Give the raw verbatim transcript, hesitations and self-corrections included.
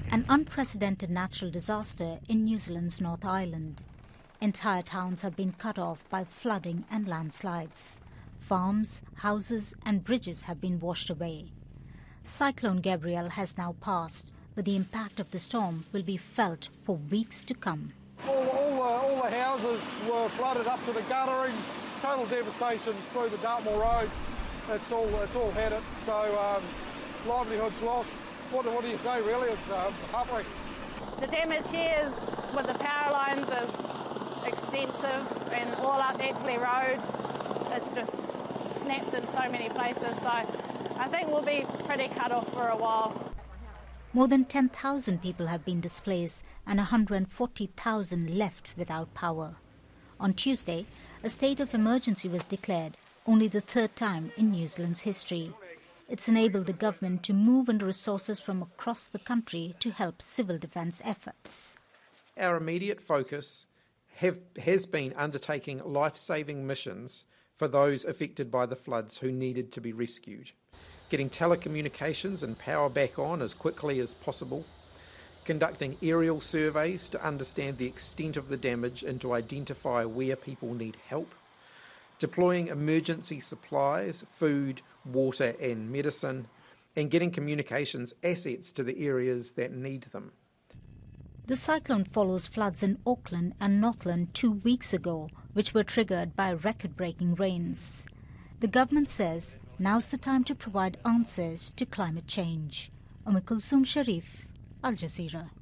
An unprecedented natural disaster in New Zealand's North Island. Entire towns have been cut off by flooding and landslides. Farms, houses and bridges have been washed away. Cyclone Gabrielle has now passed, but the impact of the storm will be felt for weeks to come. All, all, the, all the houses were flooded up to the guttering, total devastation through the Dartmoor Road. It's all, it's all had it, so um, livelihoods lost. What, what do you say really? It's um, heartbreaking. The damage here is, with the power lines, is extensive, and all up Eckley Road, it's just snapped in so many places, so I think we'll be pretty cut off for a while. More than ten thousand people have been displaced and one hundred forty thousand left without power. On Tuesday, a state of emergency was declared, only the third time in New Zealand's history. It's enabled the government to move in resources from across the country to help civil defence efforts. Our immediate focus have, has been undertaking life-saving missions for those affected by the floods who needed to be rescued, getting telecommunications and power back on as quickly as possible, conducting aerial surveys to understand the extent of the damage and to identify where people need help, deploying emergency supplies, food, water and medicine, and getting communications assets to the areas that need them. The cyclone follows floods in Auckland and Northland two weeks ago, which were triggered by record-breaking rains. The government says now's the time to provide answers to climate change. Umm Kulsum Sharif, Al Jazeera.